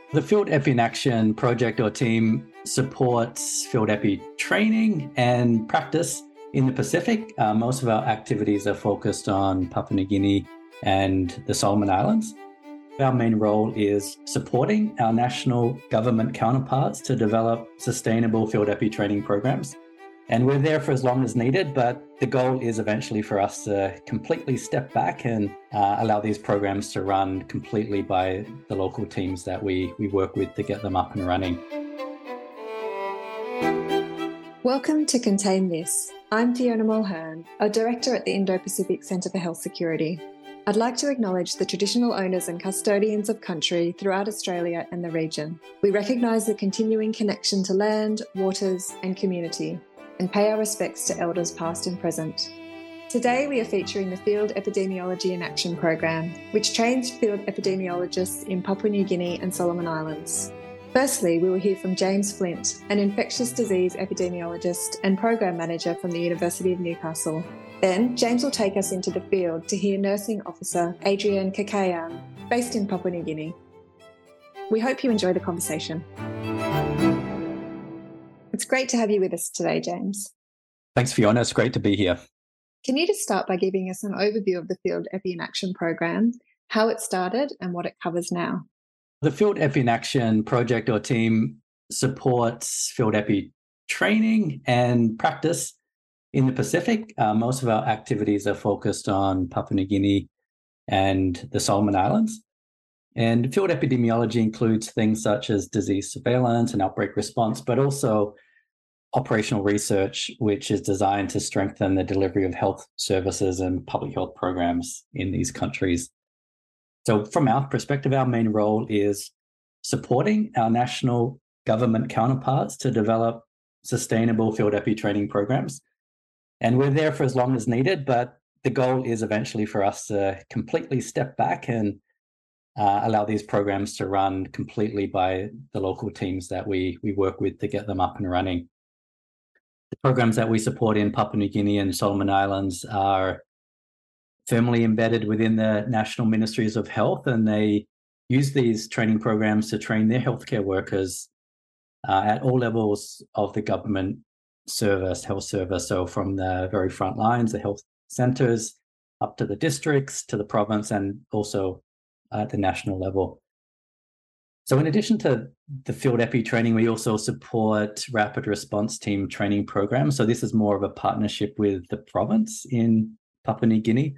The Field Epi in Action project or team supports field epi training and practice in the Pacific. Most of our activities are focused on Papua New Guinea and the Solomon Islands. Our main role is supporting our national government counterparts to develop sustainable field epi training programs. And we're there for as long as needed, but the goal is eventually for us to completely step back and allow these programs to run completely by the local teams that we work with to get them up and running. Welcome to Contain This. I'm Fiona Mulhern, a director at the Indo-Pacific Centre for Health Security. I'd like to acknowledge the traditional owners and custodians of country throughout Australia and the region. We recognise the continuing connection to land, waters and community, and pay our respects to elders past and present. Today we are featuring the Field Epidemiology in Action program, which trains field epidemiologists in Papua New Guinea and Solomon Islands. Firstly, we will hear from James Flint, an infectious disease epidemiologist and program manager from the University of Newcastle. Then, James will take us into the field to hear nursing officer Adrian Kakayan, based in Papua New Guinea. We hope you enjoy the conversation. It's great to have you with us today, James. Thanks, Fiona. It's great to be here. Can you just start by giving us an overview of the Field Epi in Action program, how it started and what it covers now? The Field Epi in Action project or team supports field epi training and practice in the Pacific. Most of our activities are focused on Papua New Guinea and the Solomon Islands. And field epidemiology includes things such as disease surveillance and outbreak response, but also operational research, which is designed to strengthen the delivery of health services and public health programs in these countries. So from our perspective, our main role is supporting our national government counterparts to develop sustainable field epi training programs. And we're there for as long as needed, but the goal is eventually for us to completely step back and allow these programs to run completely by the local teams that we work with to get them up and running. The programs that we support in Papua New Guinea and Solomon Islands are firmly embedded within the National Ministries of Health, and they use these training programs to train their healthcare workers at all levels of the government health service. So from the very front lines, the health centres, up to the districts, to the province, and also at the national level. So in addition to the field epi training, we also support rapid response team training programs. So this is more of a partnership with the province in Papua New Guinea.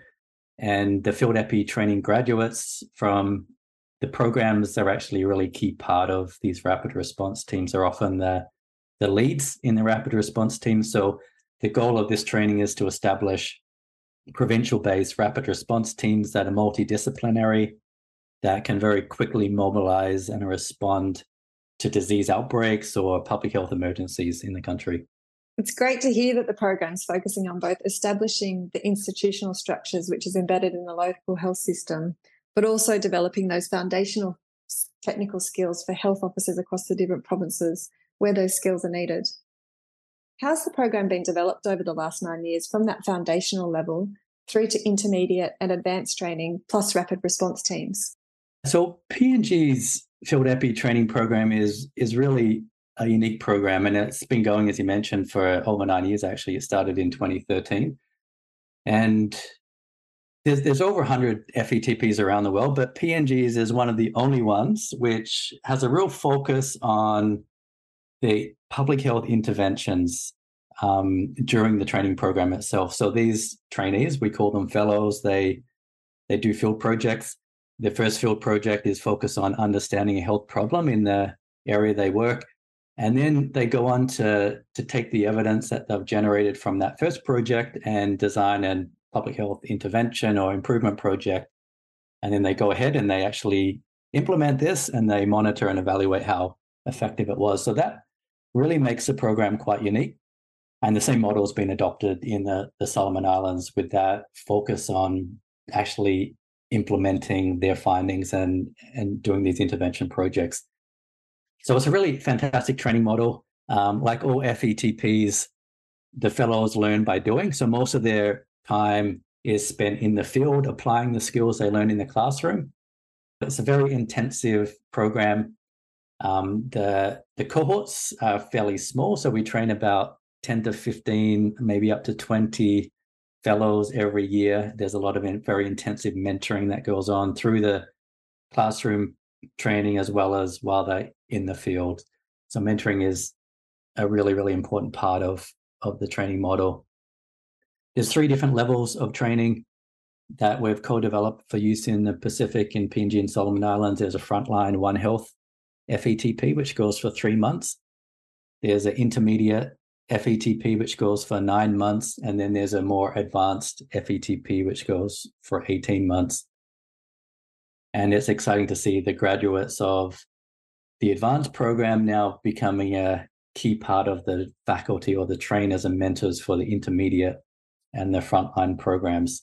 And the field epi training graduates from the programs are actually a really key part of these rapid response teams. Are often the leads in the rapid response team. So the goal of this training is to establish provincial-based rapid response teams that are multidisciplinary, that can very quickly mobilize and respond to disease outbreaks or public health emergencies in the country. It's great to hear that the program's focusing on both establishing the institutional structures which is embedded in the local health system, but also developing those foundational technical skills for health officers across the different provinces where those skills are needed. How's the program been developed over the last 9 years from that foundational level through to intermediate and advanced training plus rapid response teams? So PNG's Field Epi training program is really a unique program, and it's been going, as you mentioned, for over 9 years. Actually, it started in 2013, and there's over 100 FETPs around the world, but PNG's is one of the only ones which has a real focus on the public health interventions during the training program itself. So these trainees, we call them fellows, they do field projects. The first field project is focused on understanding a health problem in the area they work. And then they go on to take the evidence that they've generated from that first project and design a public health intervention or improvement project. And then they go ahead and they actually implement this and they monitor and evaluate how effective it was. So that really makes the program quite unique. And the same model has been adopted in the Solomon Islands with that focus on actually implementing their findings and doing these intervention projects. So it's a really fantastic training model. Like all FETPs, the fellows learn by doing. So most of their time is spent in the field applying the skills they learn in the classroom. It's a very intensive program. The cohorts are fairly small, so we train about 10 to 15, maybe up to 20 fellows every year. There's a lot of very intensive mentoring that goes on through the classroom training as well as while they're in the field. So mentoring is a really, really important part of the training model. There's 3 different levels of training that we've co-developed for use in the Pacific, in PNG and Solomon Islands. There's a frontline One Health FETP, which goes for 3 months. There's an intermediate FETP, which goes for 9 months. And then there's a more advanced FETP, which goes for 18 months. And it's exciting to see the graduates of the advanced program now becoming a key part of the faculty or the trainers and mentors for the intermediate and the frontline programs.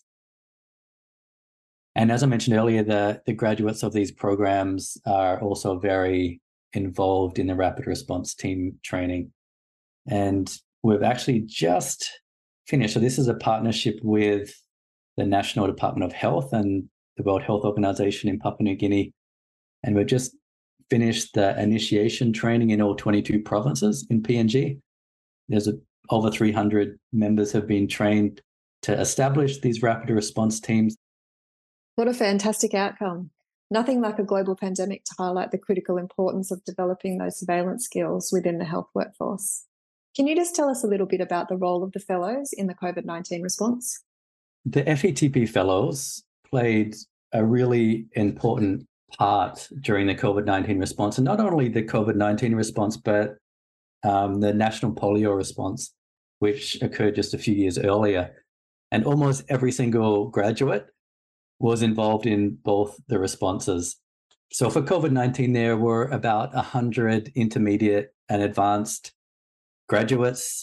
And as I mentioned earlier, the graduates of these programs are also very involved in the rapid response team training. And we've actually just finished. So this is a partnership with the National Department of Health and the World Health Organization in Papua New Guinea. And we've just finished the initiation training in all 22 provinces in PNG. There's over 300 members have been trained to establish these rapid response teams. What a fantastic outcome. Nothing like a global pandemic to highlight the critical importance of developing those surveillance skills within the health workforce. Can you just tell us a little bit about the role of the fellows in the COVID-19 response? The FETP fellows played a really important part during the COVID-19 response, and not only the COVID-19 response, but the national polio response, which occurred just a few years earlier. And almost every single graduate was involved in both the responses. So for COVID-19, there were about 100 intermediate and advanced graduates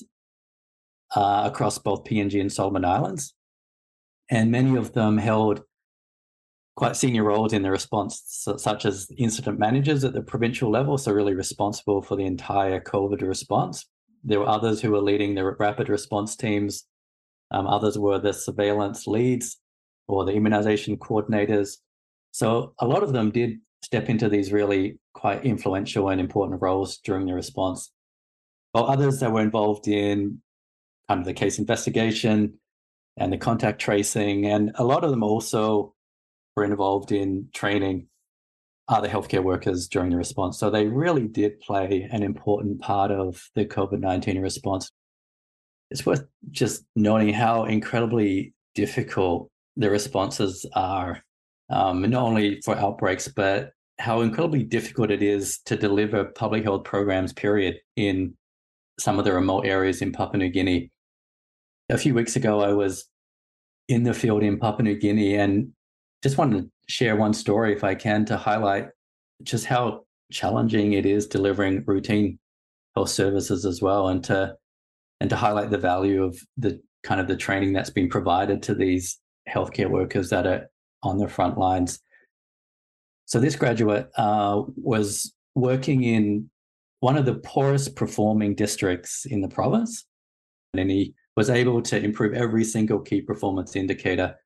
across both PNG and Solomon Islands. And many of them held quite senior roles in the response, such as incident managers at the provincial level, so really responsible for the entire COVID response. There were others who were leading the rapid response teams. Others were the surveillance leads or the immunization coordinators. So a lot of them did step into these really quite influential and important roles during the response. While others that were involved in kind of the case investigation and the contact tracing, and a lot of them also were involved in training other healthcare workers during the response. So they really did play an important part of the COVID-19 response. It's worth just noting how incredibly difficult the responses are, not only for outbreaks, but how incredibly difficult it is to deliver public health programs, period, in some of the remote areas in Papua New Guinea. A few weeks ago, I was in the field in Papua New Guinea and just wanted to share one story, if I can, to highlight just how challenging it is delivering routine health services as well, and to highlight the value of the kind of the training that's been provided to these healthcare workers that are on the front lines. So this graduate was working in one of the poorest performing districts in the province, and he was able to improve every single key performance indicator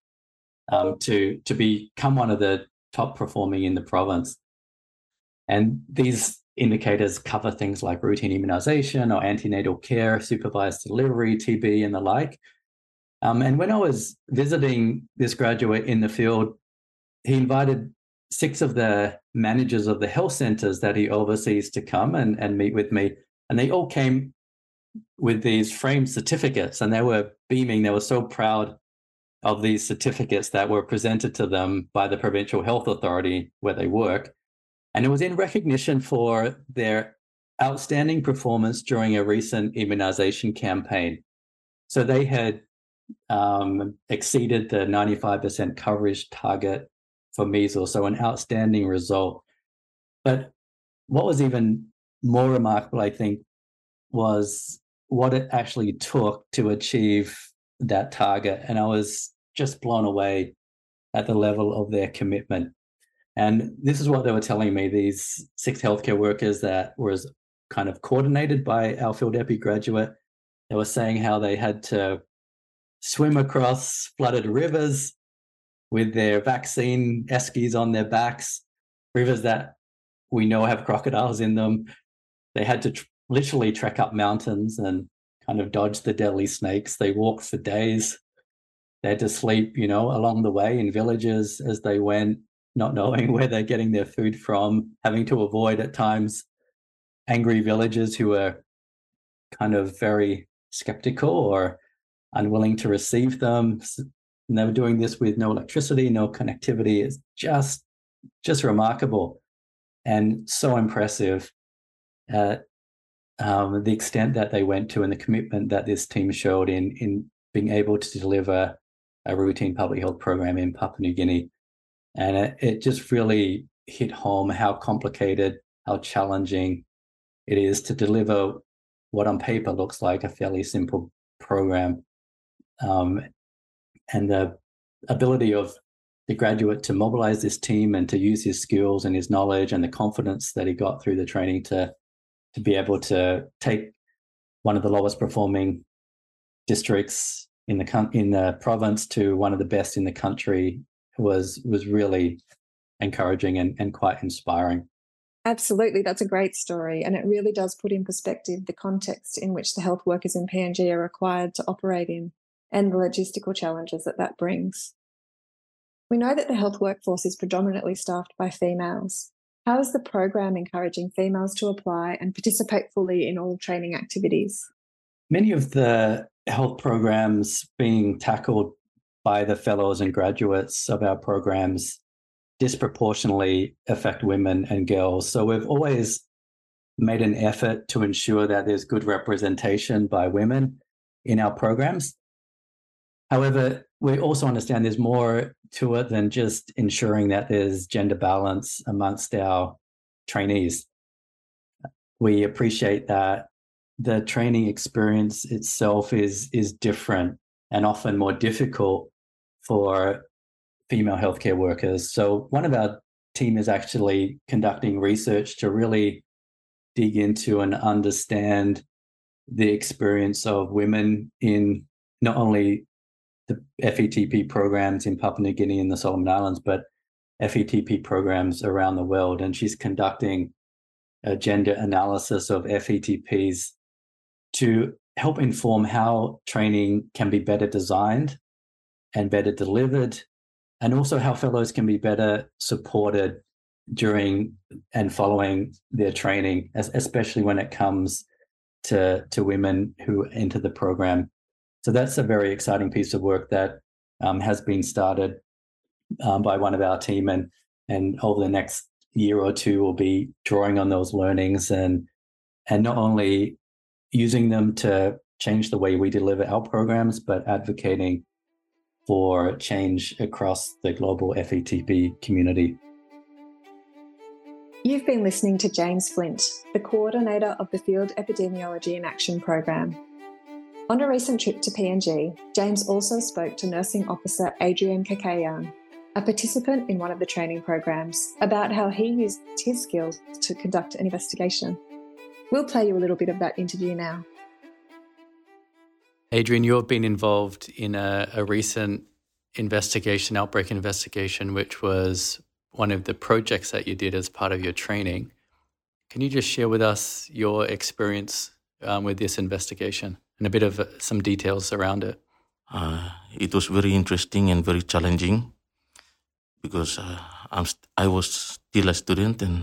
to become one of the top performing in the province. And these indicators cover things like routine immunization or antenatal care, supervised delivery, TB, and the like. And when I was visiting this graduate in the field, he invited 6 of the managers of the health centers that he oversees to come and meet with me. And they all came with these framed certificates, and they were beaming. They were so proud of these certificates that were presented to them by the provincial health authority where they work. And it was in recognition for their outstanding performance during a recent immunization campaign. So they had exceeded the 95% coverage target for measles, so an outstanding result. But what was even more remarkable, I think, was what it actually took to achieve that target. And I was just blown away at the level of their commitment. And this is what they were telling me, these 6 healthcare workers that was kind of coordinated by our Field Epi graduate. They were saying how they had to swim across flooded rivers with their vaccine eskies on their backs, rivers that we know have crocodiles in them. They had to literally trek up mountains and kind of dodge the deadly snakes. They walked for days. They had to sleep, along the way in villages as they went, not knowing where they're getting their food from, having to avoid at times angry villagers who were kind of very skeptical or unwilling to receive them. And they were doing this with no electricity, no connectivity. It's just remarkable and so impressive at the extent that they went to and the commitment that this team showed in being able to deliver a routine public health program in Papua New Guinea. And it just really hit home how complicated, how challenging it is to deliver what on paper looks like a fairly simple program. And the ability of the graduate to mobilize this team and to use his skills and his knowledge and the confidence that he got through the training to be able to take one of the lowest performing districts in the province to one of the best in the country was really encouraging and quite inspiring. Absolutely, that's a great story, and it really does put in perspective the context in which the health workers in PNG are required to operate in and the logistical challenges that brings. We know that the health workforce is predominantly staffed by females. How is the program encouraging females to apply and participate fully in all training activities? Many of the health programs being tackled by the fellows and graduates of our programs disproportionately affect women and girls. So we've always made an effort to ensure that there's good representation by women in our programs. However, we also understand there's more to it than just ensuring that there's gender balance amongst our trainees. We appreciate that the training experience itself is different and often more difficult for female healthcare workers. So one of our team is actually conducting research to really dig into and understand the experience of women in not only the FETP programs in Papua New Guinea and the Solomon Islands, but FETP programs around the world. And she's conducting a gender analysis of FETPs to help inform how training can be better designed and better delivered, and also how fellows can be better supported during and following their training, especially when it comes to women who enter the program. So that's a very exciting piece of work that has been started by one of our team, and over the next year or two we'll be drawing on those learnings and not only using them to change the way we deliver our programs, but advocating for change across the global FETP community. You've been listening to James Flint, the coordinator of the Field Epidemiology in Action program. On a recent trip to PNG, James also spoke to Nursing Officer Adrian Kakayan, a participant in one of the training programs, about how he used his skills to conduct an investigation. We'll play you a little bit of that interview now. Adrian, you've been involved in a recent outbreak investigation, which was one of the projects that you did as part of your training. Can you just share with us your experience with this investigation and a bit of some details around it? It was very interesting and very challenging because I was still a student and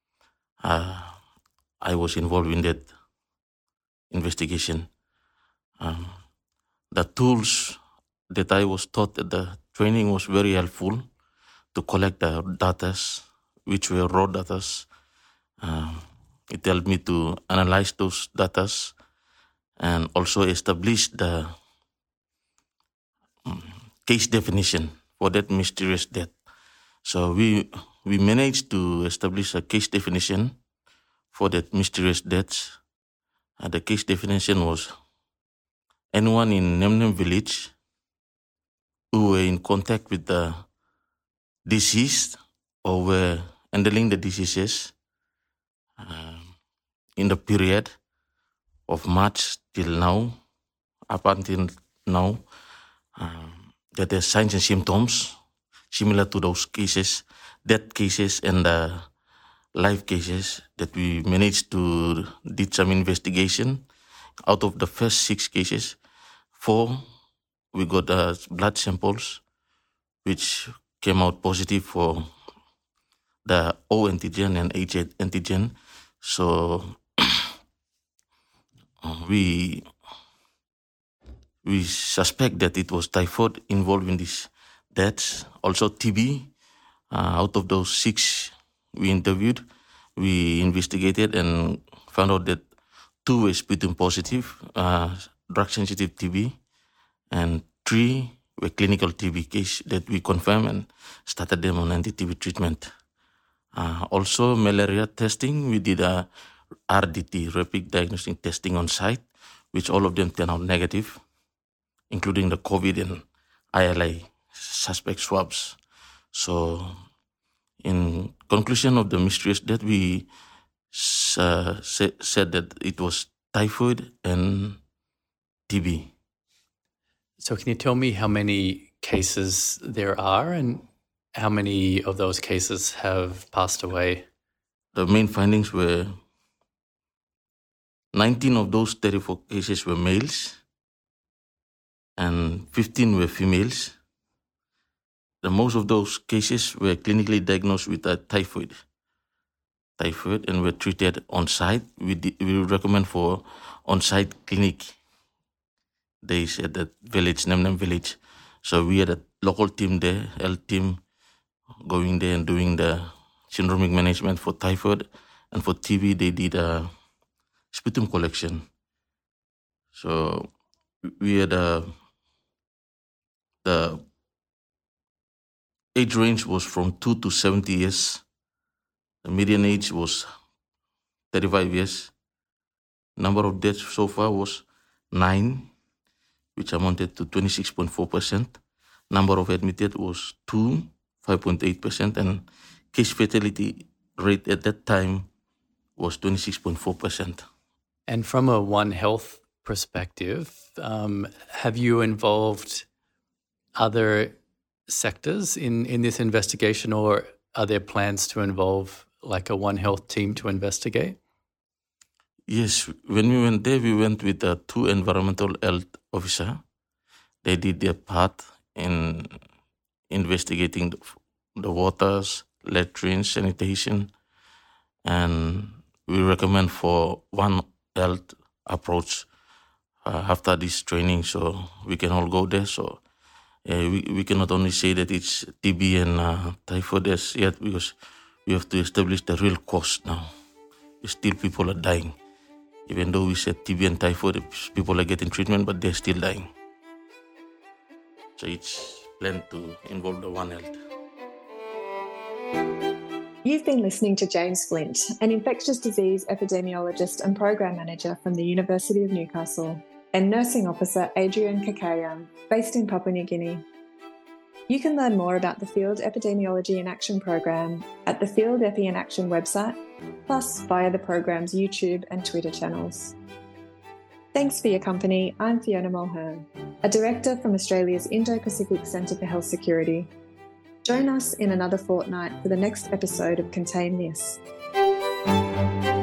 I was involved in that investigation. The tools that I was taught at the training was very helpful to collect the data, which were raw data. It helped me to analyze those data and also establish the case definition for that mysterious death. So we managed to establish a case definition for that mysterious death. The case definition was anyone in Nemnem village who were in contact with the deceased or were handling the diseases in the period of March till now, up until now, that there's signs and symptoms similar to those cases, death cases, and live cases that we managed to did some investigation. Out of the first 6 cases, 4 we got blood samples which came out positive for the O antigen and H antigen. So we suspect that it was typhoid involved in these deaths. Also TB. Out of those 6 we interviewed, we investigated and found out that 2 were sputum positive, drug-sensitive TB, and 3 were clinical TB case that we confirmed and started them on anti-TB treatment. Also malaria testing, we did a RDT, rapid diagnostic testing on site, which all of them turned out negative, including the COVID and ILA suspect swabs. So in conclusion of the mysterious death, we said that it was typhoid and TB. So can you tell me how many cases there are and how many of those cases have passed away? The main findings were 19 of those 34 cases were males and 15 were females. The most of those cases were clinically diagnosed with a typhoid and were treated on site. We recommend for on-site clinic days at that village, Namnam village. So we had a local team there, health team, going there and doing the syndromic management for typhoid, and for TB they did a sputum collection. So we had the age range was from 2 to 70 years. The median age was 35 years. Number of deaths so far was 9, which amounted to 26.4%. Number of admitted was 2, 5.8%, and case fatality rate at that time was 26.4%. And from a One Health perspective, have you involved other sectors in this investigation, or are there plans to involve like a One Health team to investigate? Yes, when we went there, we went with 2 environmental health officers. They did their part in investigating the waters, latrines, sanitation, and we recommend for One Health approach after this training, so we can all go there. So we cannot only say that it's TB and typhoid as yet, because we have to establish the real cause now. Still people are dying. Even though we said TB and typhoid, people are getting treatment, but they're still dying. So it's planned to involve the One Health. You've been listening to James Flint, an infectious disease epidemiologist and program manager from the University of Newcastle, and nursing officer Adrian Kakayam, based in Papua New Guinea. You can learn more about the Field Epidemiology in Action program at the Field Epi in Action website, plus via the program's YouTube and Twitter channels. Thanks for your company. I'm Fiona Mulhern, a director from Australia's Indo-Pacific Centre for Health Security. Join us in another fortnight for the next episode of Contain This.